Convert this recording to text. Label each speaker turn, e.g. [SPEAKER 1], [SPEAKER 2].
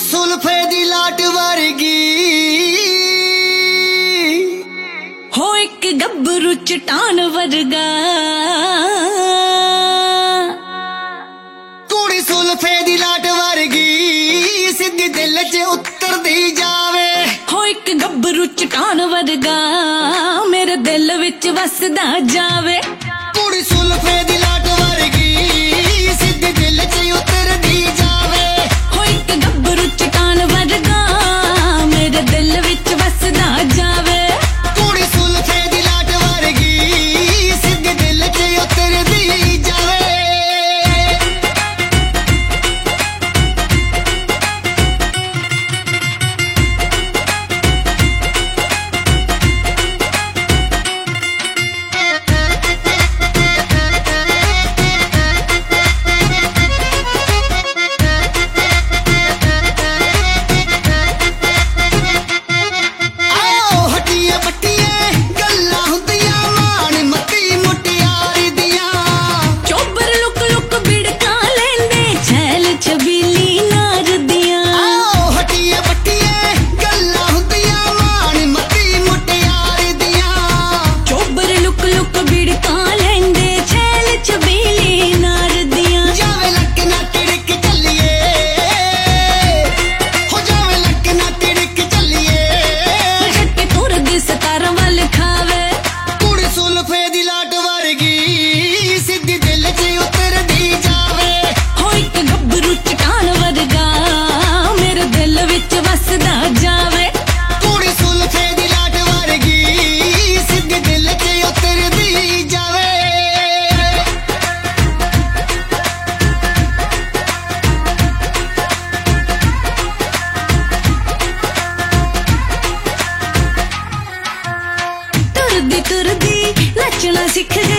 [SPEAKER 1] ਸੁਲਫੇ ਦੀ ਲਾਟ ਵਰਗੀ
[SPEAKER 2] ਹੋ ਇੱਕ ਗੱਭਰੂ ਚਟਾਨ ਵਰਗਾ
[SPEAKER 1] ਕੁੜੀ ਸੁਲਫੇ ਦੀ ਲਾਟ ਵਰਗੀ ਸਿੱਧੀ ਦਿਲ 'ਚ ਉਤਰਦੀ ਜਾਵੇ
[SPEAKER 2] ਹੋ ਇੱਕ ਗੱਭਰੂ ਚਟਾਨ ਵਰਗਾ ਮੇਰੇ ਦਿਲ ਵਿੱਚ ਵਸਦਾ ਜਾਵੇ
[SPEAKER 1] ਕੁੜੀ ਸੁਲਫੇ ਦੀ ਲਾਟ ਵਰਗੀ ਸਿੱਧੀ ਦਿਲ 'ਚ ਉਤਰਦੀ ਜਾਵੇ
[SPEAKER 2] ਹੋ ਇੱਕ ਗੱਭਰੂ ਚਟਾਨ ਵਰਗਾ ਮੇਰੇ ਦਿਲ ਵਿੱਚ ਵਸਦਾ ਜਾਵੇ
[SPEAKER 1] ਕੁੜੀ ਸੁਲਫੇ ਦੀ ਲਾਟ ਵਰਗੀ ਸਿੱਧੀ ਦਿਲ 'ਚ ਉਤਰਦੀ ਜਾਵੇ
[SPEAKER 2] ਤੁਰਦੀ ਨੱਚਣਾ ਸਿੱਖ